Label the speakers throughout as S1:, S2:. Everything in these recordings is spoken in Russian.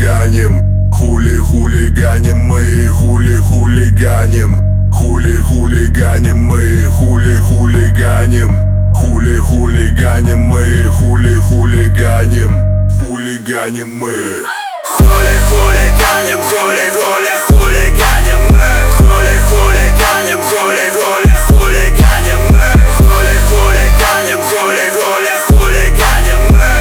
S1: хулиганим. Хулиганим мы, хулиганим. Хулиганим мы, хулиганим. Хулиганим мы, хулиганим. Хулиганим мы.
S2: Хулиганим, хулиганим мы. Хулиганим, хулиганим мы. Хулиганим, хулиганим мы.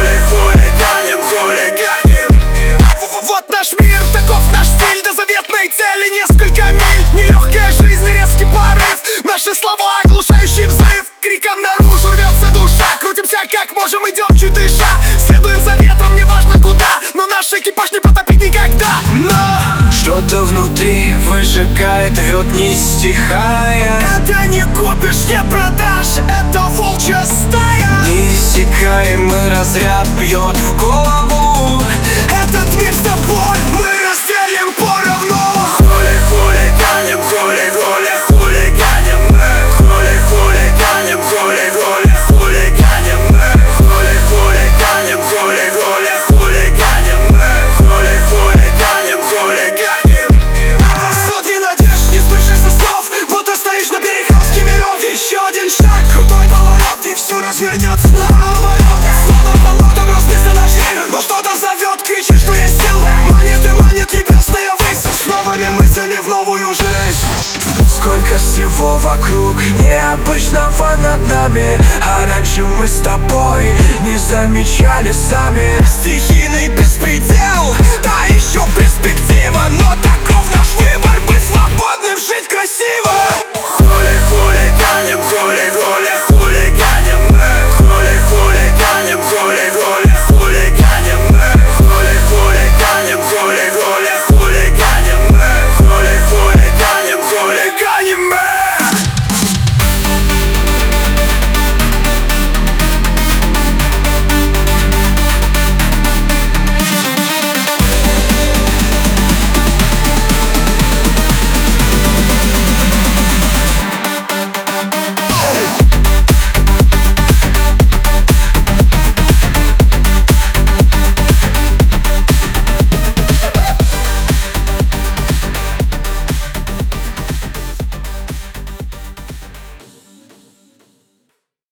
S2: Хулиганим. Вот наш мир, таков наш стиль, до заветной цели несколько миль. Нелегкая жизнь, резкий порыв, наши слова оглушающий взрыв. Криком наружу рвется душа, крутимся как можем, идем чуть дыша. Следуем за ветром, неважно куда, но наш экипаж не потопить никогда. Но
S3: что-то внутри выжигает, рвет не стихая.
S2: это не купишь, не продашь, это волчья стая.
S3: Неиссякаемый разряд бьет в голову.
S2: Этот мир с тобой мы разделим поровну. Хулиганим, хулиганим мы. Хулиганим, хулиганим мы. Хулиганим, хулиганим мы. Хулиганим. Сотни надежд, не слышишь слов, будто стоишь на перекрестке миров. Еще один шаг, крутой поворот, и все развернется наоборот. Словно полот, там расписан наш мир, но что-то зовет, кричит, что есть сила. Манит небесная высь, с новыми мыслями в новую жизнь.
S3: Сколько всего вокруг необычного над нами, а раньше мы с тобой не замечали сами.
S2: Стихи